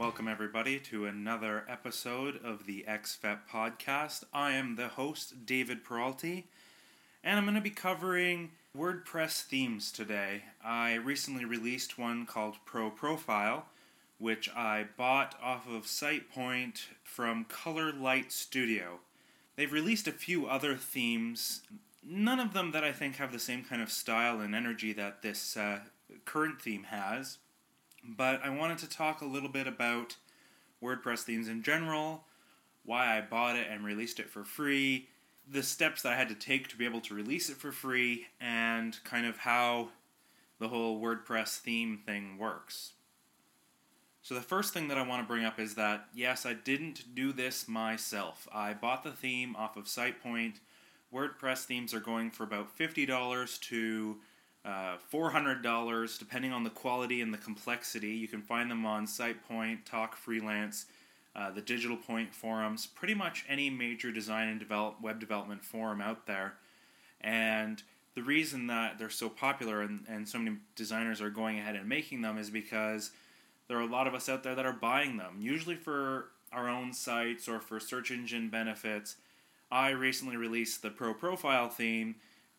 Welcome, everybody, to another episode of the XFEP podcast. I am the host, David Peralty, and I'm going to be covering WordPress themes today. I recently released one called Pro Profile, which I bought off of SitePoint from Color Light Studio. They've released a few other themes, none of them that I think have the same kind of style and energy that this current theme has. But I wanted to talk a little bit about WordPress themes in general, why I bought it and released it for free, the steps that I had to take to be able to release it for free, and kind of how the whole WordPress theme thing works. So the first thing that I want to bring up is that, yes, I didn't do this myself. I bought the theme off of SitePoint. WordPress themes are going for about $50 to $400, depending on the quality and the complexity. You can find them on SitePoint, Talk Freelance, the Digital Point forums, pretty much any major design and web development forum out there. And the reason that they're so popular and so many designers are going ahead and making them is because there are a lot of us out there that are buying them, usually for our own sites or for search engine benefits. I recently released the Pro Profile theme,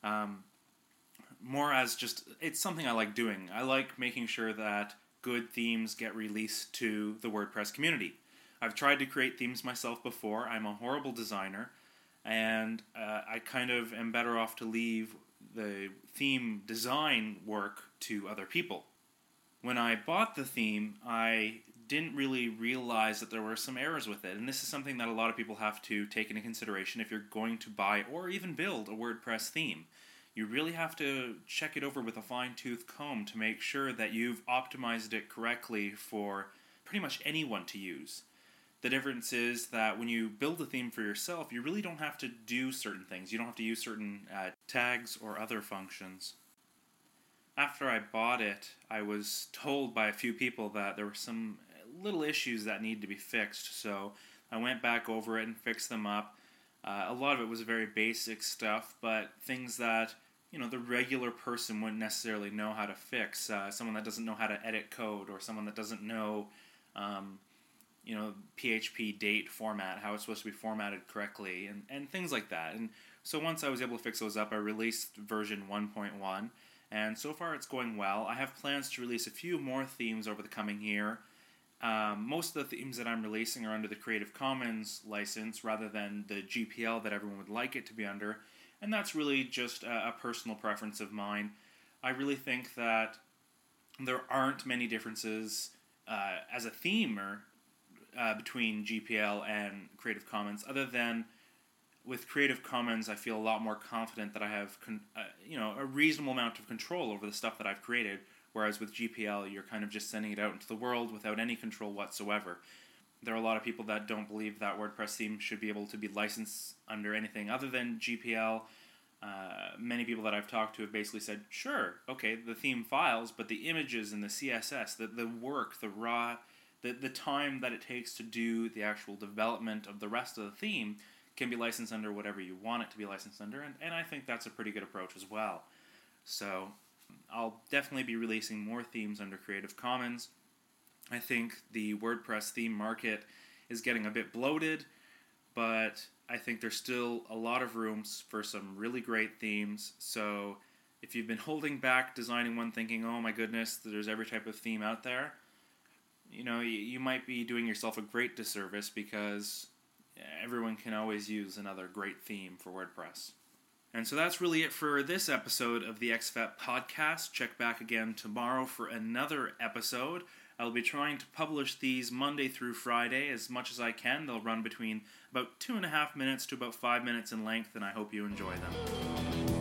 more as just, it's something I like doing. I like making sure that good themes get released to the WordPress community. I've tried to create themes myself before. I'm a horrible designer, and I kind of am better off to leave the theme design work to other people. When I bought the theme, I didn't really realize that there were some errors with it, and this is something that a lot of people have to take into consideration if you're going to buy or even build a WordPress theme. You really have to check it over with a fine-tooth comb to make sure that you've optimized it correctly for pretty much anyone to use. The difference is that when you build a theme for yourself, you really don't have to do certain things. You don't have to use certain tags or other functions. After I bought it, I was told by a few people that there were some little issues that needed to be fixed, so I went back over it and fixed them up. A lot of it was very basic stuff, but things that the regular person wouldn't necessarily know how to fix. Someone that doesn't know how to edit code, or someone that doesn't know, PHP date format, how it's supposed to be formatted correctly, and things like that. And so once I was able to fix those up, I released version 1.1, and so far it's going well. I have plans to release a few more themes over the coming year. Most of the themes that I'm releasing are under the Creative Commons license rather than the GPL that everyone would like it to be under, and that's really just a personal preference of mine. I really think that there aren't many differences as a theme between GPL and Creative Commons, other than with Creative Commons I feel a lot more confident that I have a reasonable amount of control over the stuff that I've created, whereas with GPL you're kind of just sending it out into the world without any control whatsoever. There are a lot of people that don't believe that WordPress theme should be able to be licensed under anything other than GPL. Many people that I've talked to have basically said, sure, okay, the theme files, but the images and the CSS, the work, the raw, the time that it takes to do the actual development of the rest of the theme can be licensed under whatever you want it to be licensed under, and I think that's a pretty good approach as well. So I'll definitely be releasing more themes under Creative Commons. I think the WordPress theme market is getting a bit bloated, but I think there's still a lot of rooms for some really great themes. So if you've been holding back designing one thinking, oh my goodness, there's every type of theme out there, you might be doing yourself a great disservice, because everyone can always use another great theme for WordPress. And so that's really it for this episode of the XFEP podcast. Check back again tomorrow for another episode. I'll be trying to publish these Monday through Friday as much as I can. They'll run between about 2.5 minutes to about 5 minutes in length, and I hope you enjoy them.